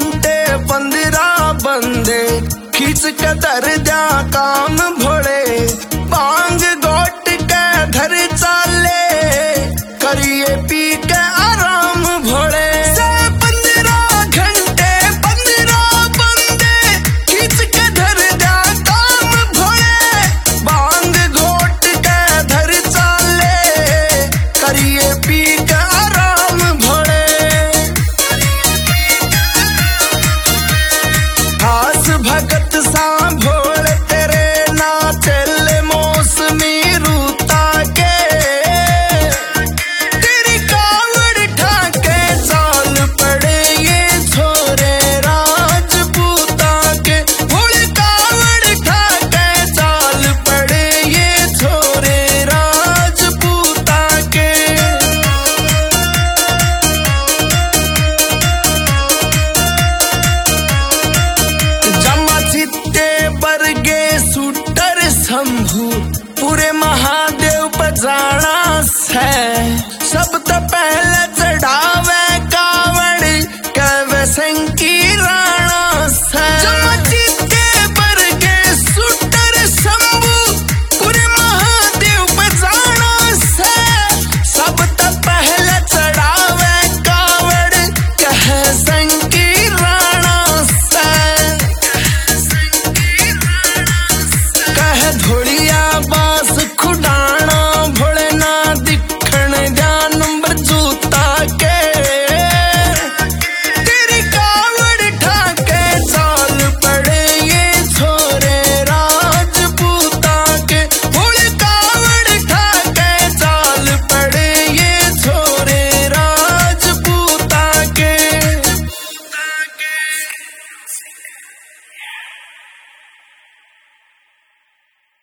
घंटे 15 बंदे खींच के दर दिया काम भोले बांग गोट के धर चाले करिए पी के आराम भोले 15 घंटे 15 बंदे खींच के धर दिया काम भोले बांग गोट के धर चाले करिए पी के आराम भोले खास भगत सा भोल तेरे ना चल मौसमी रूता के तेरी कावड़ ठाके चाल पड़े ये छोरे राजपूता के भोल कावड़ ठाके चाल पड़े ये छोरे राजपूता के जमा चित्ते बरगे सुटर शंभू पूरे महादेव बजाना है सब तो पहले